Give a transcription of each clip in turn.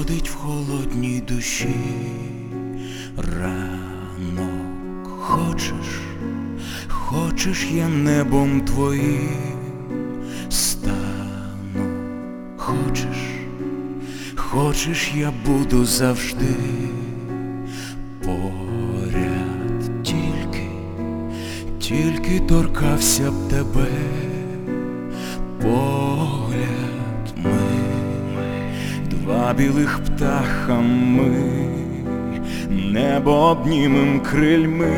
сходить в холодній душі ранок. Хочеш, я небом твоїм стану. Хочеш, я буду завжди поряд. Тільки торкався б тебе погляд. Ми два білих птаха, ми небо обнімем крильми,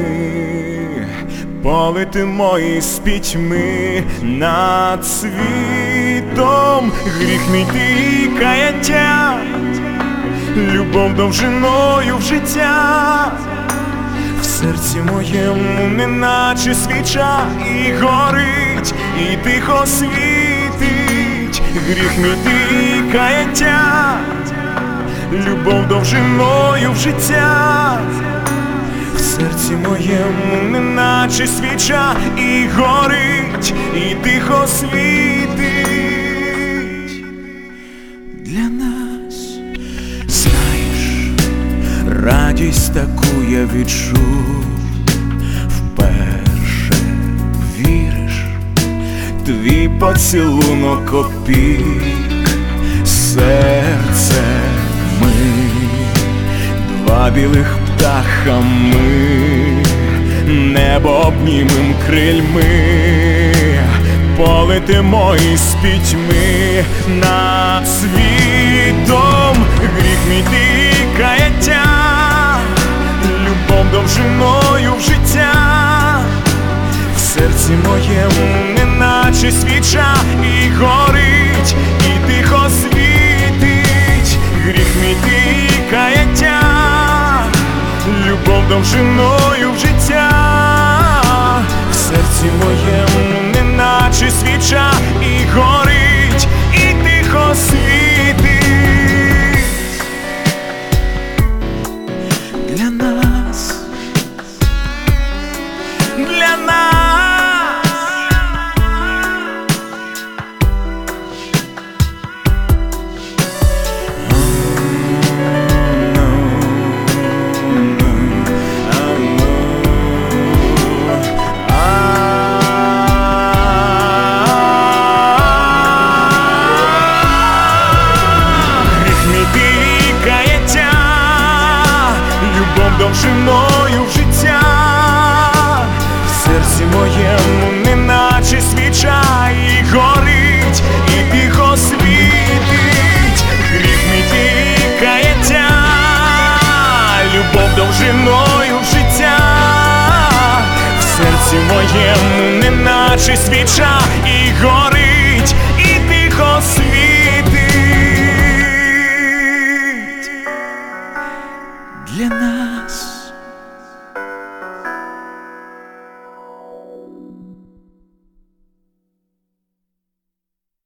полетимо із пітьми над світом. Гріх мій ти і каяття, любов довжиною в життя. В серці моєму неначе свіча і горить, і тихо світить. Гріх мій ти і каяття, любов довжиною в життя. В серці моєму неначе свіча і горить, і тихо світить. Для нас, знаєш, радість таку я відчув вперше. Віриш, твій поцілунок опік серце. Ми два білих птаха, ми небо обнімем крильми, полетимо із пітьми над світом. Гріх мій ти і каяття, любов довжиною в життя. В серці моєму неначе свіча і горить, і тихо світить. Гріх мій ти і каяття, любов довжиною в життя. В серці моєму неначе свіча і горить, і тихо світить. Для нас, для нас. Довжиною в життя. В серці моєму неначе свіча і горить, і тихо світить. Гріх мій ти і каяття, любов довжиною в життя. В серці моєму неначе свіча і горить, і тихо світить.